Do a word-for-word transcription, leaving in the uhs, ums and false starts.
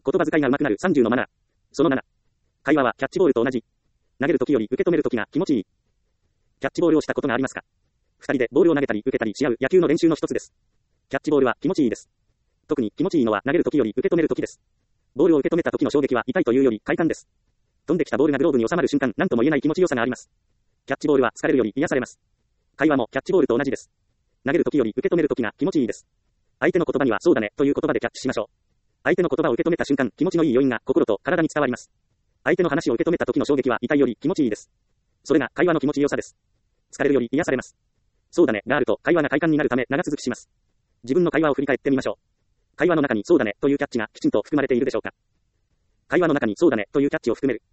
言葉遣いが上手くなるさんじゅうのマナー。そのなな。会話はキャッチボールと同じ。投げるときより受け止めるときが気持ちいい。キャッチボールをしたことがありますか？二人でボールを投げたり受けたりし合う野球の練習の一つです。キャッチボールは気持ちいいです。特に気持ちいいのは投げるときより受け止めるときです。ボールを受け止めたときの衝撃は痛いというより快感です。飛んできたボールがグローブに収まる瞬間、何とも言えない気持ちよさがあります。キャッチボールは疲れるより癒されます。会話もキャッチボールと同じです。投げるときより受け止めるときが気持ちいいです。相手の言葉にはそうだねという言葉でキャッチしましょう。相手の言葉を受け止めた瞬間、気持ちのいい余韻が心と体に伝わります。相手の話を受け止めた時の衝撃は痛いより気持ちいいです。それが会話の気持ちよさです。疲れるより癒されます。そうだねがあると会話が快感になるため長続きします。自分の会話を振り返ってみましょう。会話の中にそうだねというキャッチがきちんと含まれているでしょうか。会話の中にそうだねというキャッチを含める。